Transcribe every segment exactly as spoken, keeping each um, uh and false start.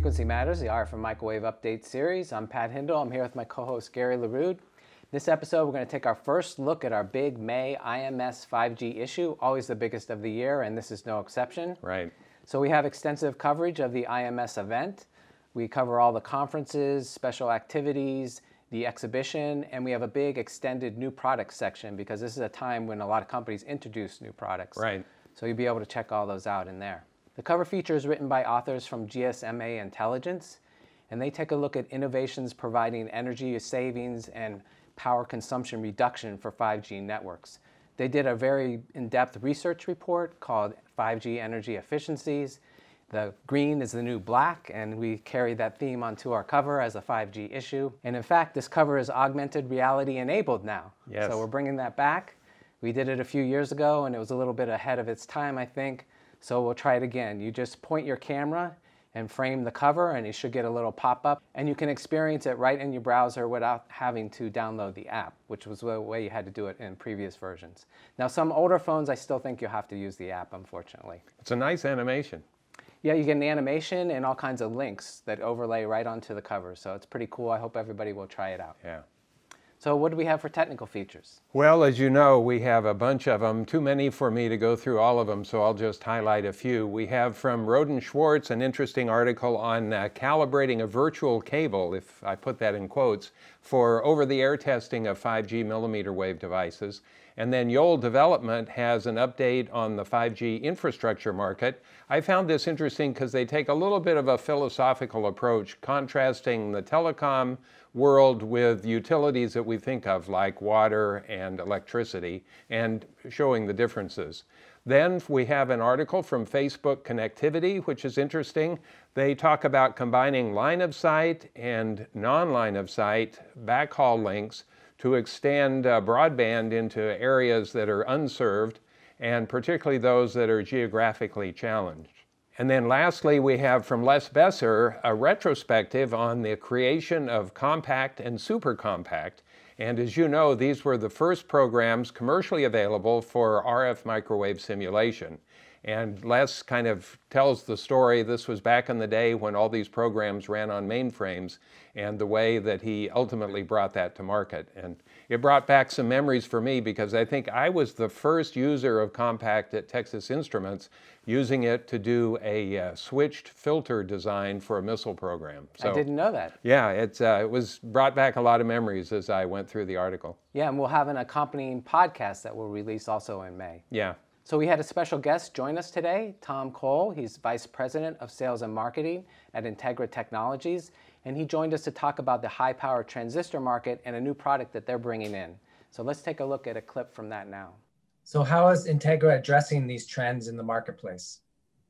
Frequency Matters, the R F and Microwave Update series. I'm Pat Hindle. I'm here with my co-host Gary LaRude. This episode, we're going to take our first look at our big May I M S five G issue, always the biggest of the year, and this is no exception. Right. So we have extensive coverage of the I M S event. We cover all the conferences, special activities, the exhibition, and we have a big extended new products section because this is a time when a lot of companies introduce new products. Right. So you'll be able to check all those out in there. The cover feature is written by authors from G S M A Intelligence, and they take a look at innovations providing energy savings and power consumption reduction for five G networks. They did a very in-depth research report called five G Energy Efficiencies. The green is the new black, and we carry that theme onto our cover as a five G issue. And in fact, this cover is augmented reality enabled now. Yes. So we're bringing that back. We did it a few years ago, and it was a little bit ahead of its time, I think. So we'll try it again. You just point your camera and frame the cover, and you should get a little pop-up, and you can experience it right in your browser without having to download the app, which was the way you had to do it in previous versions. Now, some older phones, I still think you'll have to use the app, unfortunately. It's a nice animation. Yeah, you get an animation and all kinds of links that overlay right onto the cover, so it's pretty cool. I hope everybody will try it out. Yeah. So what do we have for technical features? Well, as you know, we have a bunch of them, too many for me to go through all of them, so I'll just highlight a few. We have from Roden Schwartz an interesting article on uh, calibrating a virtual cable, if I put that in quotes, for over-the-air testing of five G millimeter wave devices. And then Yole Development has an update on the five G infrastructure market. I found this interesting because they take a little bit of a philosophical approach, contrasting the telecom world with utilities that we think of like water and electricity and showing the differences. Then we have an article from Facebook Connectivity, which is interesting. They talk about combining line of sight and non-line of sight backhaul links to extend uh, broadband into areas that are unserved, and particularly those that are geographically challenged. And then lastly, we have from Les Besser a retrospective on the creation of compact and super compact. And as you know, these were the first programs commercially available for R F microwave simulation. And Les kind of tells the story. This was back in the day when all these programs ran on mainframes and the way that he ultimately brought that to market. And it brought back some memories for me because I think I was the first user of Compact at Texas Instruments, using it to do a uh, switched filter design for a missile program. So, I didn't know that. Yeah, it's, uh, it was brought back a lot of memories as I went through the article. Yeah, and we'll have an accompanying podcast that we'll release also in May. Yeah. So we had a special guest join us today, Tom Cole. He's Vice President of Sales and Marketing at Integra Technologies, and he joined us to talk about the high-power transistor market and a new product that they're bringing in. So let's take a look at a clip from that now. So how is Integra addressing these trends in the marketplace?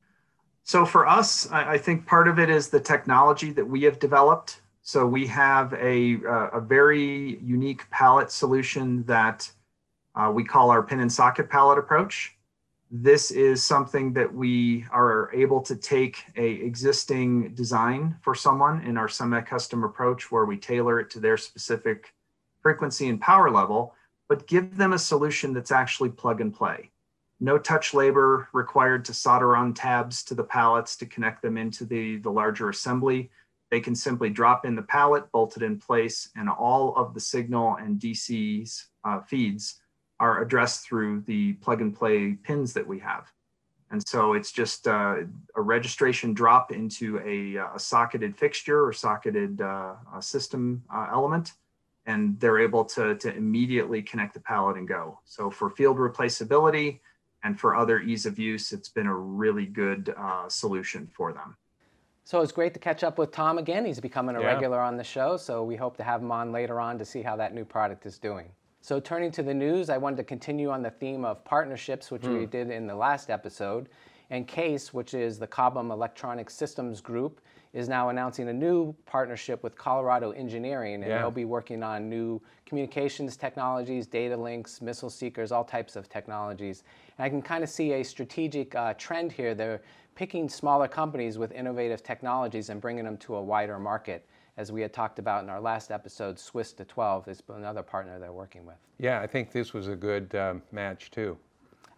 So for us, I think part of it is the technology that we have developed. So we have a, a very unique palette solution that uh, we call our pin and socket palette approach. This is something that we are able to take a existing design for someone in our semi-custom approach where we tailor it to their specific frequency and power level, but give them a solution that's actually plug and play. No touch labor required to solder on tabs to the pallets to connect them into the, the larger assembly. They can simply drop in the pallet, bolt it in place, and all of the signal and D C's uh, feeds are addressed through the plug and play pins that we have. And so it's just uh, a registration drop into a, a socketed fixture or socketed uh, a system uh, element, and they're able to, to immediately connect the pallet and go. So for field replaceability and for other ease of use, it's been a really good uh, solution for them. So it's great to catch up with Tom again. He's becoming a yeah. regular on the show, so we hope to have him on later on to see how that new product is doing. So turning to the news, I wanted to continue on the theme of partnerships, which mm. we did in the last episode. And CASE, which is the Cobham Electronic Systems Group, is now announcing a new partnership with Colorado Engineering, and yeah. they'll be working on new communications technologies, data links, missile seekers, all types of technologies. And I can kind of see a strategic uh, trend here. They're picking smaller companies with innovative technologies and bringing them to a wider market. As we had talked about in our last episode, Swiss to twelve is another partner they're working with. Yeah, I think this was a good um, match too.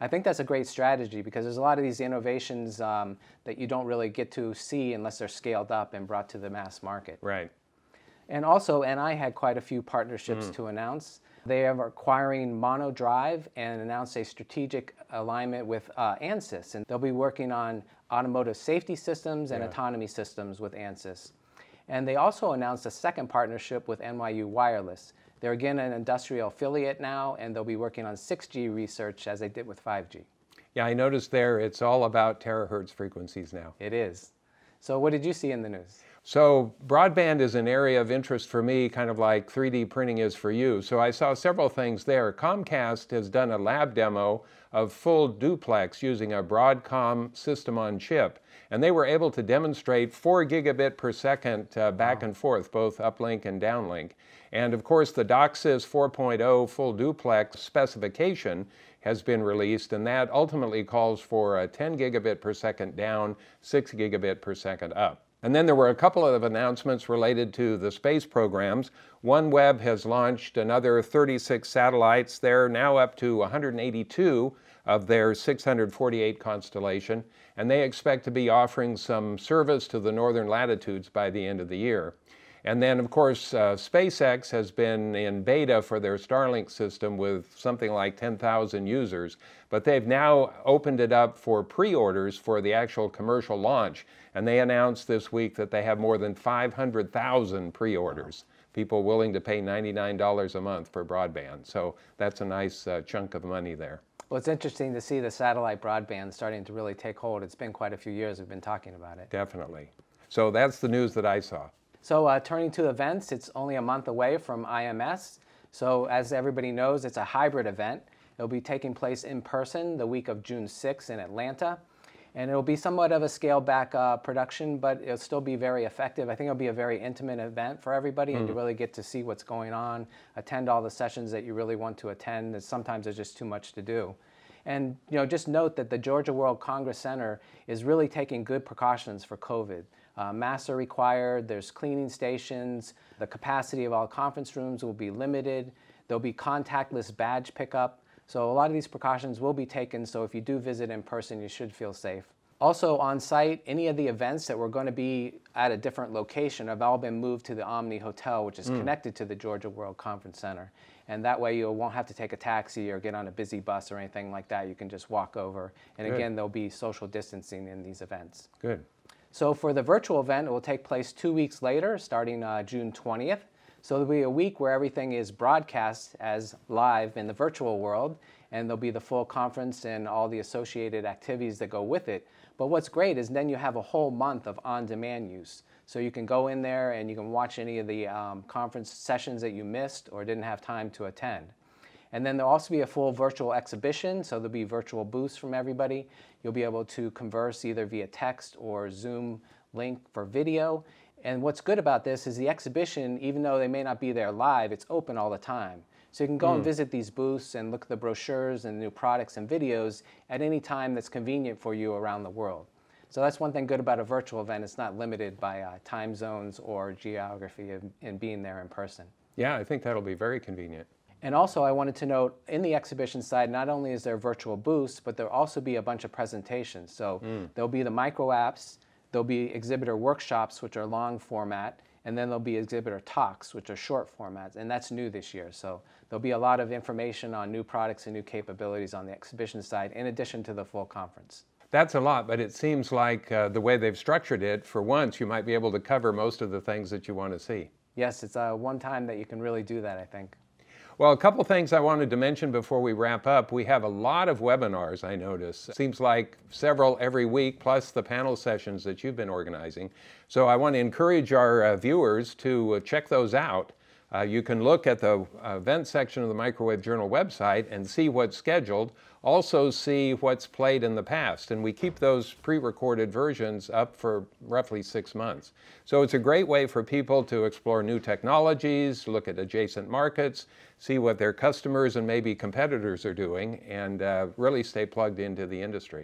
I think that's a great strategy because there's a lot of these innovations um, that you don't really get to see unless they're scaled up and brought to the mass market. Right. And also, N I had quite a few partnerships mm. to announce. They are acquiring MonoDrive and announced a strategic alignment with uh, ANSYS, and they'll be working on automotive safety systems and yeah. autonomy systems with ANSYS. And they also announced a second partnership with N Y U Wireless. They're again an industrial affiliate now, and they'll be working on six G research as they did with five G. Yeah, I noticed there it's all about terahertz frequencies now. It is. So what did you see in the news? So broadband is an area of interest for me, kind of like three D printing is for you. So I saw several things there. Comcast has done a lab demo of full duplex using a Broadcom system on chip. And they were able to demonstrate four gigabit per second uh, back wow. and forth, both uplink and downlink. And of course, the DOCSIS four point oh full duplex specification has been released, and that ultimately calls for a ten gigabit per second down, six gigabit per second up. And then there were a couple of announcements related to the space programs. OneWeb has launched another thirty-six satellites. They're now up to one hundred eighty-two of their six hundred forty-eight constellation, and they expect to be offering some service to the northern latitudes by the end of the year. And then, of course, uh, SpaceX has been in beta for their Starlink system with something like ten thousand users, but they've now opened it up for pre-orders for the actual commercial launch. And they announced this week that they have more than five hundred thousand pre-orders, people willing to pay ninety-nine dollars a month for broadband. So that's a nice uh, chunk of money there. Well, it's interesting to see the satellite broadband starting to really take hold. It's been quite a few years we've been talking about it. Definitely. So that's the news that I saw. So uh, turning to events, it's only a month away from I M S. So as everybody knows, it's a hybrid event. It'll be taking place in person the week of June sixth in Atlanta. And it'll be somewhat of a scaled back uh, production, but it'll still be very effective. I think it'll be a very intimate event for everybody, mm. and you really get to see what's going on, attend all the sessions that you really want to attend. And sometimes there's just too much to do. And you know, just note that the Georgia World Congress Center is really taking good precautions for COVID. Uh, masks are required, there's cleaning stations, the capacity of all conference rooms will be limited, there'll be contactless badge pickup. So a lot of these precautions will be taken, so if you do visit in person, you should feel safe. Also on site, any of the events that were going to be at a different location have all been moved to the Omni Hotel, which is mm. connected to the Georgia World Conference Center. And that way you won't have to take a taxi or get on a busy bus or anything like that. You can just walk over. And Good. Again, there'll be social distancing in these events. Good. So for the virtual event, it will take place two weeks later, starting uh, June twentieth. So there'll be a week where everything is broadcast as live in the virtual world, and there'll be the full conference and all the associated activities that go with it. But what's great is then you have a whole month of on-demand use. So you can go in there and you can watch any of the um, conference sessions that you missed or didn't have time to attend. And then there'll also be a full virtual exhibition, so there'll be virtual booths from everybody. You'll be able to converse either via text or Zoom link for video. And what's good about this is the exhibition, even though they may not be there live, it's open all the time. So you can go mm. and visit these booths and look at the brochures and new products and videos at any time that's convenient for you around the world. So that's one thing good about a virtual event. It's not limited by uh, time zones or geography in, in being there in person. Yeah, I think that'll be very convenient. And also I wanted to note, in the exhibition side, not only is there virtual booths, but there'll also be a bunch of presentations. So mm. there'll be the micro apps, there'll be exhibitor workshops, which are long format, and then there'll be exhibitor talks, which are short formats, and that's new this year. So there'll be a lot of information on new products and new capabilities on the exhibition side, in addition to the full conference. That's a lot, but it seems like uh, the way they've structured it, for once, you might be able to cover most of the things that you want to see. Yes, it's uh, one time that you can really do that, I think. Well, a couple things I wanted to mention before we wrap up. We have a lot of webinars, I notice. It seems like several every week, plus the panel sessions that you've been organizing. So I want to encourage our uh, viewers to uh, check those out. Uh, you can look at the uh, event section of the Microwave Journal website and see what's scheduled. Also see what's played in the past. And we keep those pre-recorded versions up for roughly six months. So it's a great way for people to explore new technologies, look at adjacent markets, see what their customers and maybe competitors are doing, and uh, really stay plugged into the industry.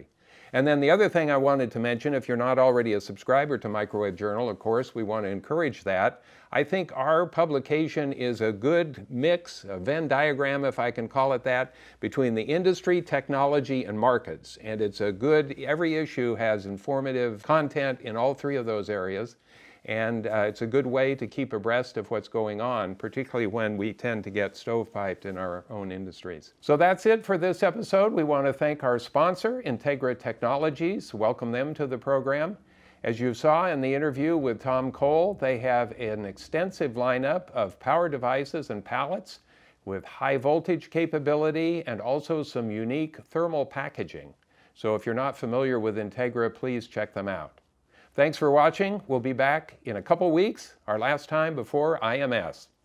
And then the other thing I wanted to mention, if you're not already a subscriber to Microwave Journal, of course, we want to encourage that. I think our publication is a good mix, a Venn diagram, if I can call it that, between the industry, technology, and markets. And it's a good, every issue has informative content in all three of those areas. And uh, it's a good way to keep abreast of what's going on, particularly when we tend to get stovepiped in our own industries. So that's it for this episode. We want to thank our sponsor, Integra Technologies, welcome them to the program. As you saw in the interview with Tom Cole, they have an extensive lineup of power devices and pallets with high voltage capability and also some unique thermal packaging. So if you're not familiar with Integra, please check them out. Thanks for watching. We'll be back in a couple weeks, our last time before I M S.